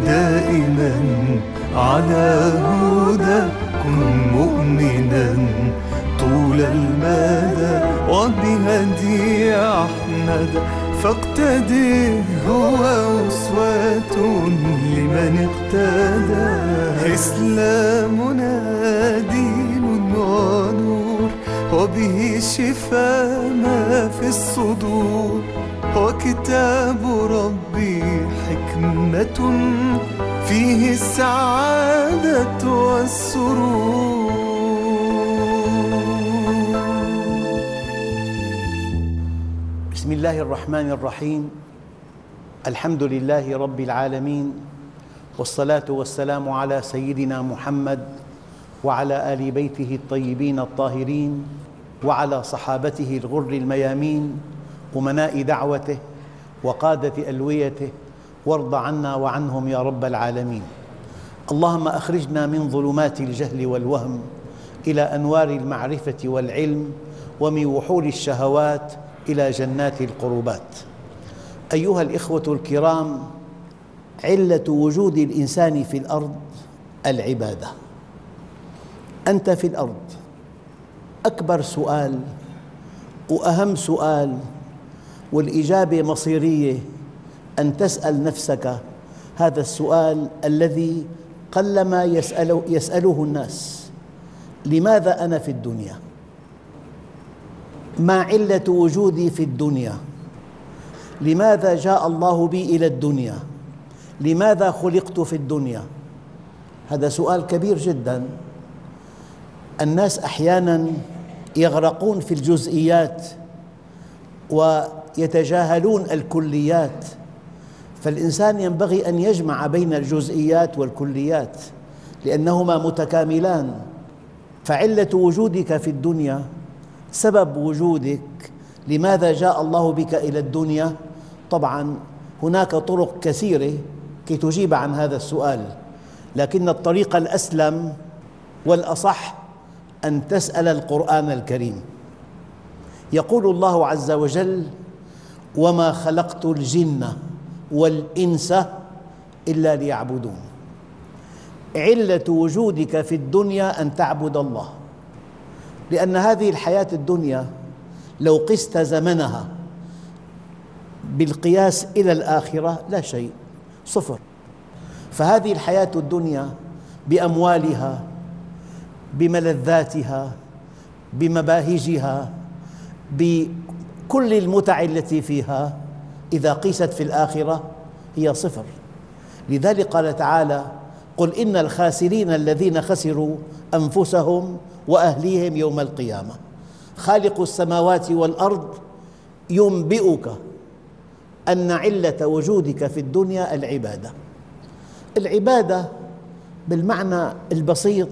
دائما على هدى، كن مؤمنا طول المدى وبهدي أحمد فاقتدي، هو أسوة لمن اقتدى. إسلامنا دين ونور، وبه شفاء ما في الصدور، وكتاب ربي حكمة فيه السعادة والسرور. بسم الله الرحمن الرحيم. الحمد لله رب العالمين، والصلاة والسلام على سيدنا محمد وعلى آل بيته الطيبين الطاهرين، وعلى صحابته الغر الميامين، أمناء دعوته وقادة ألويته، وارض عنا وعنهم يا رب العالمين. اللهم أخرجنا من ظلمات الجهل والوهم إلى أنوار المعرفة والعلم، ومن وحول الشهوات إلى جنات القربات. أيها الإخوة الكرام، علة وجود الإنسان في الأرض العبادة. أنت في الأرض، أكبر سؤال وأهم سؤال والإجابة مصيرية أن تسأل نفسك هذا السؤال الذي قلما يسأله الناس: لماذا أنا في الدنيا؟ ما علة وجودي في الدنيا؟ لماذا جاء الله بي إلى الدنيا؟ لماذا خلقت في الدنيا؟ هذا سؤال كبير جداً. الناس أحياناً يغرقون في الجزئيات ويتجاهلون الكليات، فالإنسان ينبغي أن يجمع بين الجزئيات والكليات لأنهما متكاملان. فعلة وجودك في الدنيا، سبب وجودك، لماذا جاء الله بك إلى الدنيا؟ طبعاً هناك طرق كثيرة كي تجيب عن هذا السؤال، لكن الطريق الأسلم والأصح أن تسأل القرآن الكريم. يقول الله عز وجل: وما خلقت الجن والإنس إلا ليعبدون. علة وجودك في الدنيا أن تعبد الله، لأن هذه الحياة الدنيا لو قست زمنها بالقياس إلى الآخرة لا شيء، صفر. فهذه الحياة الدنيا بأموالها، بملذاتها، بمباهجها، بكل المتع التي فيها، إذا قيست في الآخرة هي صفر. لذلك قال تعالى: قل إن الخاسرين الذين خسروا أنفسهم وأهليهم يوم القيامة. خالق السماوات والأرض ينبئك أن علة وجودك في الدنيا العبادة. العبادة بالمعنى البسيط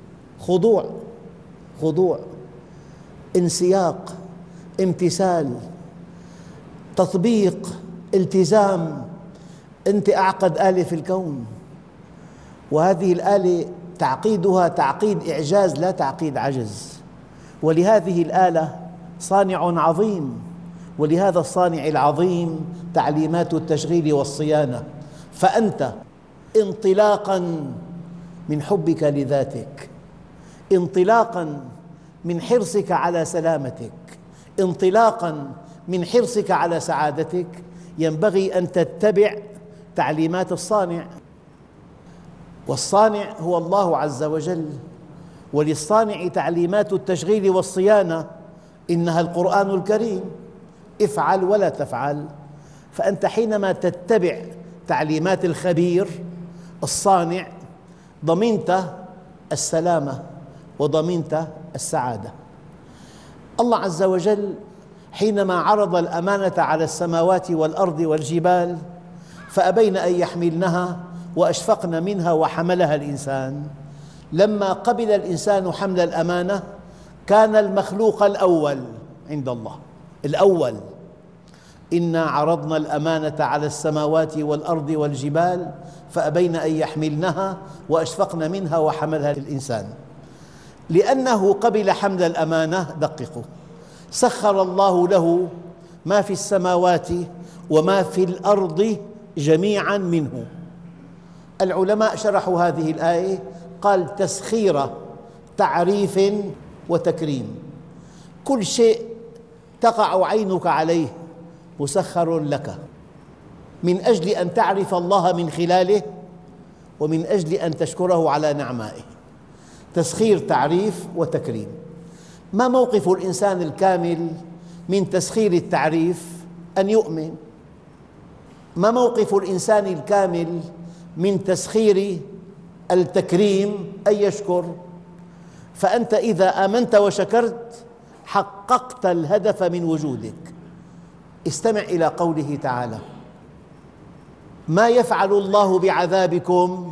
خضوع، انسياق، امتثال، تطبيق، التزام. أنت أعقد آلة في الكون، وهذه الآلة تعقيدها تعقيد إعجاز لا تعقيد عجز، ولهذه الآلة صانع عظيم، ولهذا الصانع العظيم تعليمات التشغيل والصيانة. فأنت انطلاقاً من حبك لذاتك، انطلاقاً من حرصك على سلامتك، انطلاقاً من حرصك على سعادتك، ينبغي أن تتبع تعليمات الصانع. والصانع هو الله عز وجل، وللصانع تعليمات التشغيل والصيانة، إنها القرآن الكريم: افعل ولا تفعل. فأنت حينما تتبع تعليمات الخبير الصانع ضمنت السلامة وضمنت السعادة. الله عز وجل حينما عرض الأمانة على السماوات والأرض والجبال فأبين أن يحملنها وأشفقن منها وحملها الإنسان، لما قبل الإنسان حمل الأمانة كان المخلوق الأول عند الله، الأول: إنا عرضنا الأمانة على السماوات والأرض والجبال فأبين أن يحملنها وأشفقن منها وحملها الإنسان. لأنه قبل حمل الأمانة، دققوا، سخر الله له ما في السماوات وما في الأرض جميعاً منه. العلماء شرحوا هذه الآية، قال تسخيرة تعريف وتكريم، كل شيء تقع عينك عليه مسخر لك من أجل أن تعرف الله من خلاله ومن أجل أن تشكره على نعمائه. تسخير تعريف وتكريم. ما موقف الإنسان الكامل من تسخير التعريف؟ أن يؤمن. ما موقف الإنسان الكامل من تسخير التكريم؟ أن يشكر. فأنت إذا آمنت وشكرت حققت الهدف من وجودك. استمع إلى قوله تعالى: ما يفعل الله بعذابكم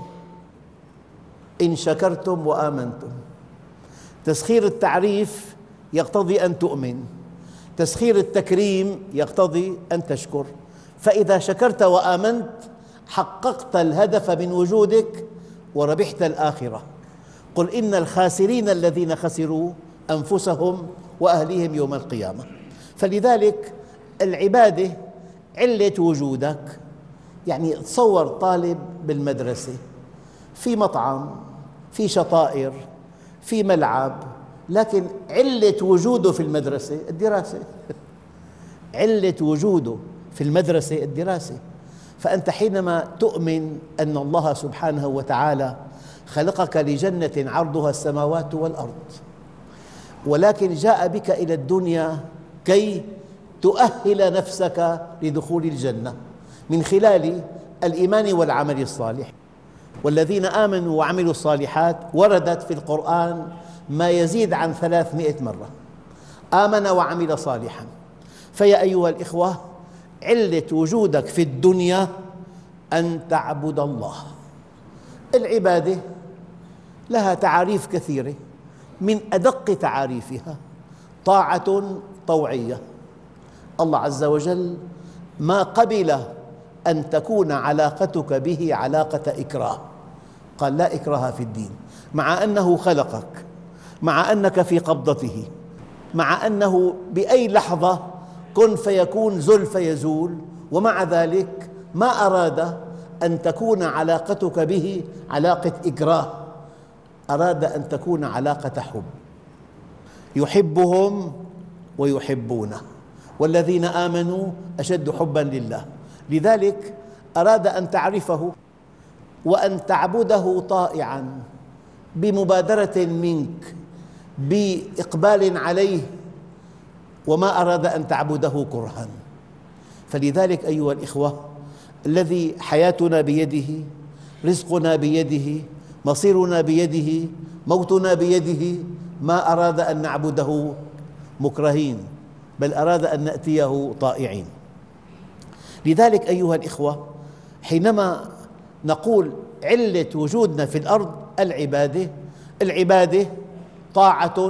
إن شكرتم وآمنتم. تسخير التعريف يقتضي أن تؤمن، تسخير التكريم يقتضي أن تشكر. فإذا شكرت وآمنت حققت الهدف من وجودك وربحت الآخرة. قل إن الخاسرين الذين خسروا أنفسهم وأهليهم يوم القيامة. فلذلك العبادة علة وجودك. يعني تصور طالب بالمدرسة في مطعم، في شطائر، في ملعب، لكن علة وجوده في المدرسة الدراسة. علة وجوده في المدرسة الدراسة. فأنت حينما تؤمن أن الله سبحانه وتعالى خلقك لجنة عرضها السماوات والأرض، ولكن جاء بك إلى الدنيا كي تؤهل نفسك لدخول الجنة من خلال الإيمان والعمل الصالح. والذين آمنوا وعملوا الصالحات وردت في القرآن ما يزيد عن 300 مرة. آمن وعمل صالحا. فيا أيها الإخوة، علة وجودك في الدنيا أن تعبد الله. العبادة لها تعاريف كثيرة، من أدق تعاريفها طاعة طوعية. الله عز وجل ما قبل أن تكون علاقتك به علاقة إكراه، قال لا إكراه في الدين، مع أنه خلقك، مع أنك في قبضته، مع أنه بأي لحظة كن فيكون زل فيزول، ومع ذلك ما أراد أن تكون علاقتك به علاقة إكراه، أراد أن تكون علاقة حب. يحبهم ويحبونه، والذين آمنوا أشد حبا لله. لذلك أراد أن تعرفه وأن تعبده طائعا بمبادرة منك، بإقبال عليه، وما أراد أن تعبده كرها. فلذلك أيها الإخوة، الذي حياتنا بيده، رزقنا بيده، مصيرنا بيده، موتنا بيده، ما أراد أن نعبده مكرهين، بل أراد أن نأتيه طائعين. لذلك أيها الإخوة، حينما نقول علة وجودنا في الأرض العبادة، العبادة طاعة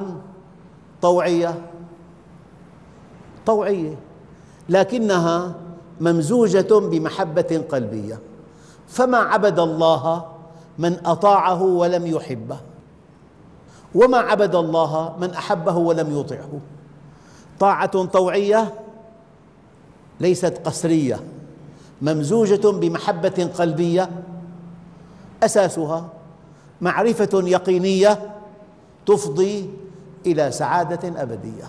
طوعية، لكنها ممزوجة بمحبة قلبية. فما عبد الله من أطاعه ولم يحبه، وما عبد الله من أحبه ولم يطعه. طاعة طوعية ليست قسرية، ممزوجة بمحبة قلبية، أساسها معرفة يقينية تفضي إلى سعادة أبدية.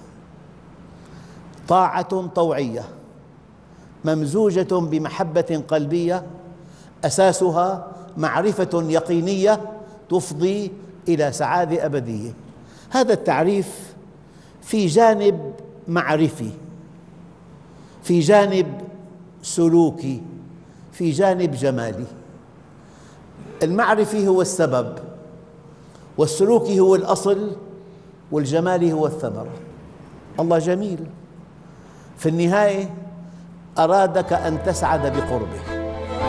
طاعة طوعية ممزوجة بمحبة قلبية، أساسها معرفة يقينية تفضي إلى سعادة أبدية. هذا التعريف في جانب معرفي، في جانب سلوكي، في جانب جمالي. المعرفي هو السبب، والسلوكي هو الأصل، والجمالي هو الثمرة. الله جميل، في النهاية أرادك أن تسعد بقربه.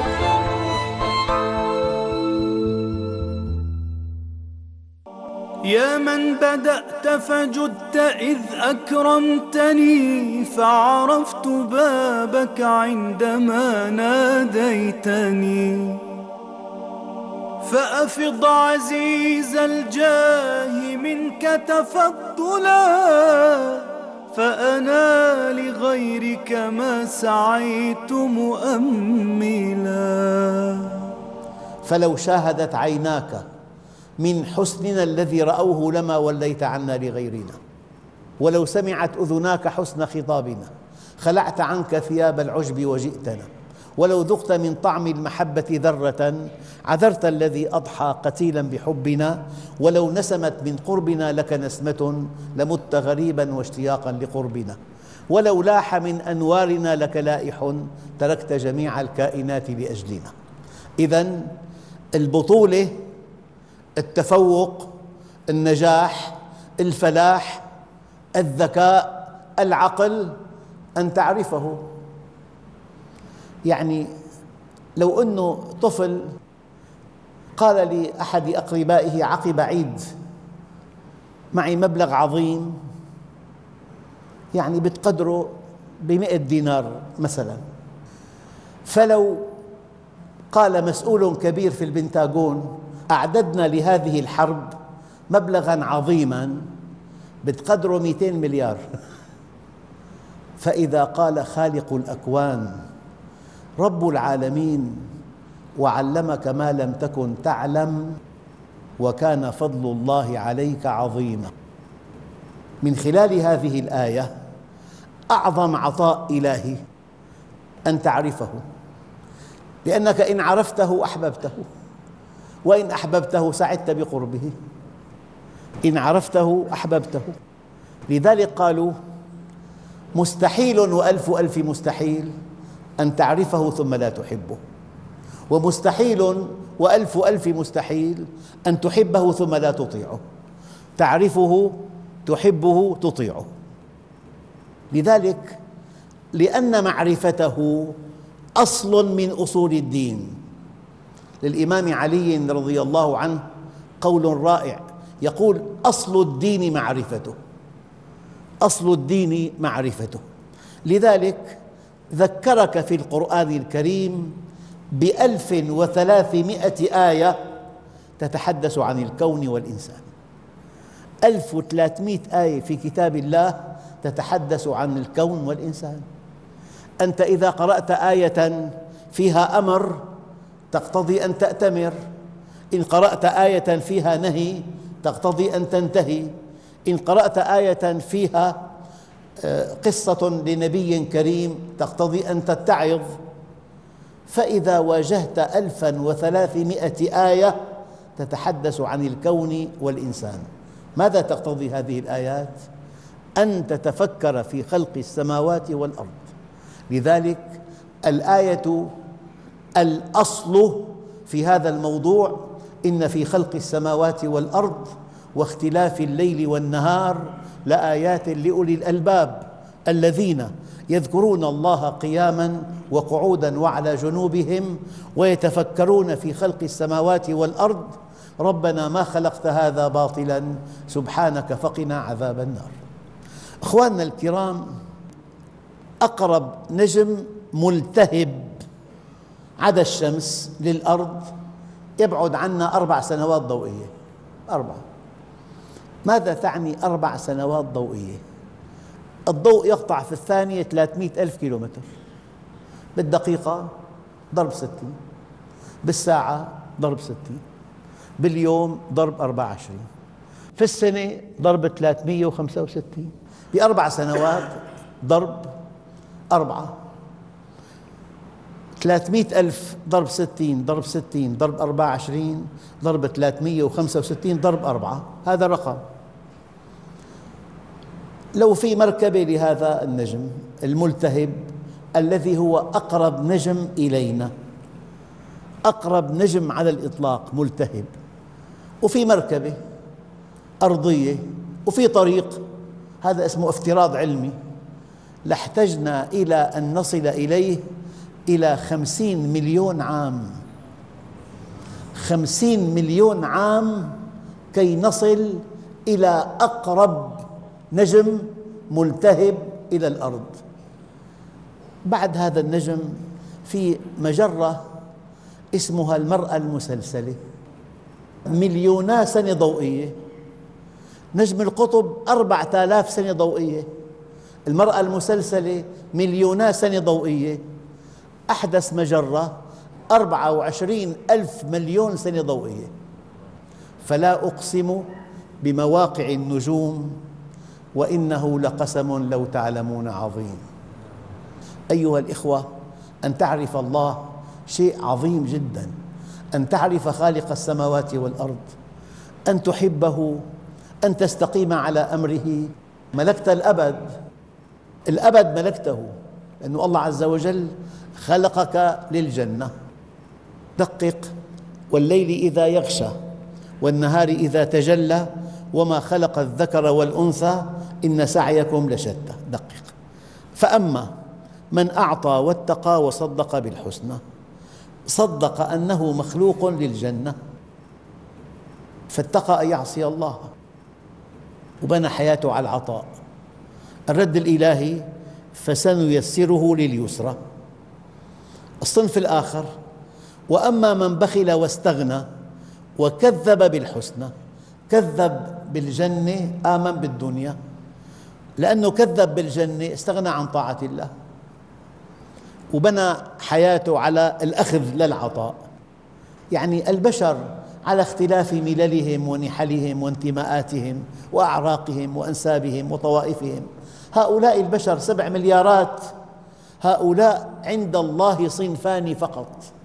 يا من بدأت فجدت إذ أكرمتني، فعرفت بابك عندما ناديتني. فأفض عزيز الجاه منك تفضلا، فأنا لغيرك ما سعيت مؤملا. فلو شاهدت عيناك من حسننا الذي رأوه لما وليت عنا لغيرنا، ولو سمعت أذناك حسن خطابنا خلعت عنك ثياب العجب وجئتنا، ولو ذقت من طعم المحبة ذرة عذرت الذي أضحى قتيلا بحبنا، ولو نسمت من قربنا لك نسمة لمت غريبا واشتياقا لقربنا، ولو لاح من أنوارنا لك لائح تركت جميع الكائنات لأجلنا. إذن البطولة، التفوق، النجاح، الفلاح، الذكاء، العقل، أن تعرفه. يعني لو أنه طفل قال لأحد أقربائه عقب عيد: معي مبلغ عظيم يعني بتقدره ب100 دينار مثلا، فلو قال مسؤول كبير في البنتاغون: أعددنا لهذه الحرب مبلغاً عظيماً بتقدره 200 مليار، فإذا قال خالق الأكوان رب العالمين وعلمك ما لم تكن تعلم وكان فضل الله عليك عظيما، من خلال هذه الآية أعظم عطاء إلهي أن تعرفه، لأنك إن عرفته أحببته، وإن أحببته سعدت بقربه. إن عرفته أحببته. لذلك قالوا: مستحيل وألف ألف مستحيل أن تعرفه ثم لا تحبه، ومستحيل وألف ألف مستحيل أن تحبه ثم لا تطيعه. تعرفه، تحبه، تطيعه. لذلك لأن معرفته أصل من أصول الدين. للإمام علي رضي الله عنه قول رائع يقول: أصل الدين معرفته، أصل الدين معرفته. لذلك ذكرك في القرآن الكريم ب1300 آية تتحدث عن الكون والإنسان. 1300 آية في كتاب الله تتحدث عن الكون والإنسان. أنت إذا قرأت آية فيها أمر تقتضي أن تأتمر، إن قرأت آية فيها نهي تقتضي أن تنتهي، إن قرأت آية فيها قصة لنبي كريم تقتضي أن تتعظ. فإذا واجهت 1300 آية تتحدث عن الكون والإنسان، ماذا تقتضي هذه الآيات؟ أن تتفكر في خلق السماوات والأرض. لذلك الآية الأصل في هذا الموضوع: إن في خلق السماوات والأرض واختلاف الليل والنهار لآيات لأولي الألباب الذين يذكرون الله قياماً وقعوداً وعلى جنوبهم ويتفكرون في خلق السماوات والأرض ربنا ما خلقت هذا باطلاً سبحانك فقنا عذاب النار. أخواننا الكرام، أقرب نجم ملتهب عدا الشمس للأرض يبعد عنا 4 سنوات ضوئية. 4. ماذا تعني 4 سنوات ضوئية؟ الضوء يقطع في الثانية 300 ألف كيلومتر، بالدقيقة ضرب 60، بالساعة ضرب 60، باليوم ضرب 24، في السنة ضرب 365، ب4 سنوات ضرب 4. 300 ألف ضرب 60 ضرب 60 ضرب 24 ضرب 365 ضرب 4، هذا رقم. لو في مركبة لهذا النجم الملتهب الذي هو أقرب نجم إلينا، أقرب نجم على الإطلاق ملتهب، وفي مركبة أرضية وفي طريق، هذا اسمه افتراض علمي، لاحتجنا إلى أن نصل إليه إلى 50 مليون عام، 50 مليون عام كي نصل إلى أقرب نجم ملتهب إلى الأرض. بعد هذا النجم في مجرة اسمها المرأة المسلسلة، مليونا سنة ضوئية. نجم القطب 4000 سنة ضوئية، المرأة المسلسلة مليونا سنة ضوئية. أحدث مجرة 24,000 مليون سنة ضوئية. فلا أقسم بمواقع النجوم وإنه لقسم لو تعلمون عظيم. أيها الإخوة، أن تعرف الله شيء عظيم جدا، أن تعرف خالق السماوات والأرض، أن تحبه، أن تستقيم على أمره. ملكت الأبد، الأبد ملكته، لأن الله عز وجل خلقك للجنة. دقق: والليل إذا يغشى والنهار إذا تجلى وما خلق الذكر والأنثى إن سعيكم لشتى. دقق: فأما من أعطى واتقى وصدق بالحسنى، صدق أنه مخلوق للجنة، فاتقى أن يعصي الله وبنى حياته على العطاء. الرد الإلهي: فسنيسره لليسرى. الصنف الآخر: وأما من بخل واستغنى وكذب بالحسنى. كذب بالجنة، آمن بالدنيا، لأنه كذب بالجنة استغنى عن طاعة الله وبنى حياته على الأخذ للعطاء. يعني البشر على اختلاف مللهم ونحلهم وانتماءاتهم وأعراقهم وأنسابهم وطوائفهم، هؤلاء البشر 7 مليارات، هؤلاء عند الله صنفان فقط: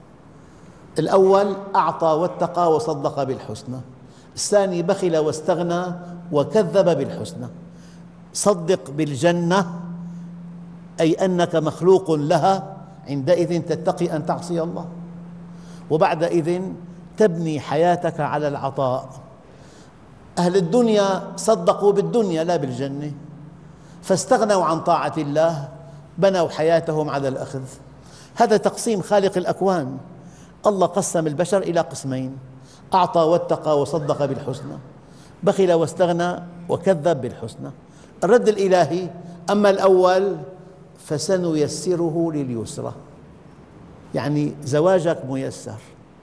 الأول أعطى واتقى وصدق بالحسنى، الثاني بخل واستغنى وكذب بالحسنى. صدق بالجنة أي أنك مخلوق لها، عندئذ تتقي أن تعصي الله، وبعدئذ تبني حياتك على العطاء. أهل الدنيا صدقوا بالدنيا لا بالجنة، فاستغنوا عن طاعة الله، بنوا حياتهم على الأخذ. هذا تقسيم خالق الأكوان. الله قسم البشر إلى قسمين: أعطى واتقى وصدق بالحسنى، بخل واستغنى وكذب بالحسنى. الرد الإلهي: أما الأول فسنيسره لليسرى، يعني زواجك ميسر،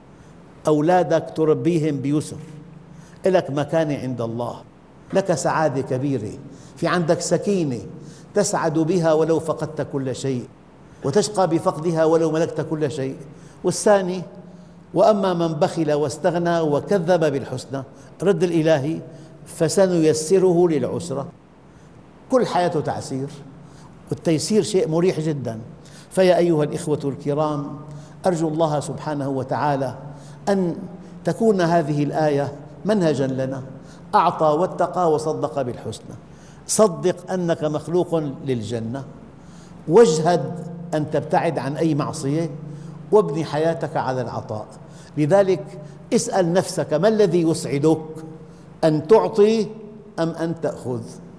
أولادك تربيهم بيسر، لك مكانة عند الله، لك سعادة كبيرة، في عندك سكينة تسعد بها ولو فقدت كل شيء، وتشقى بفقدها ولو ملكت كل شيء. والثاني: وأما من بخل واستغنى وكذب بالحسنى. الرد الإلهي: فسنيسره للعسرى. كل حياته تعسير، والتيسير شيء مريح جدا. فيا أيها الإخوة الكرام، أرجو الله سبحانه وتعالى أن تكون هذه الآية منهجا لنا: أعطى واتقى وصدق بالحسنى. صدق أنك مخلوق للجنة، واجهد أن تبتعد عن أي معصية، وابني حياتك على العطاء. لذلك اسأل نفسك: ما الذي يسعدك، أن تعطي أم أن تأخذ؟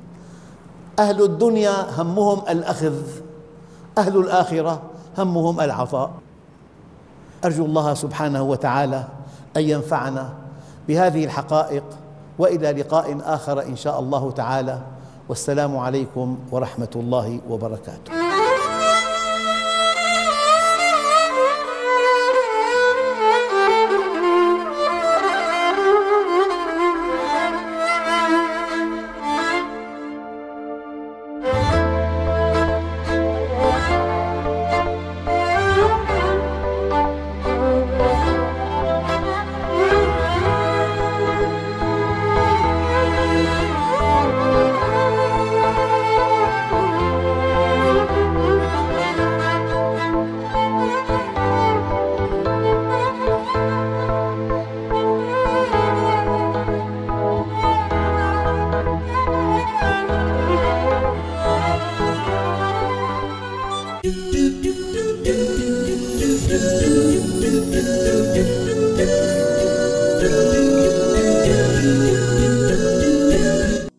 أهل الدنيا همهم الأخذ، أهل الآخرة همهم العطاء. أرجو الله سبحانه وتعالى أن ينفعنا بهذه الحقائق، وإلى لقاء آخر إن شاء الله تعالى، والسلام عليكم ورحمة الله وبركاته.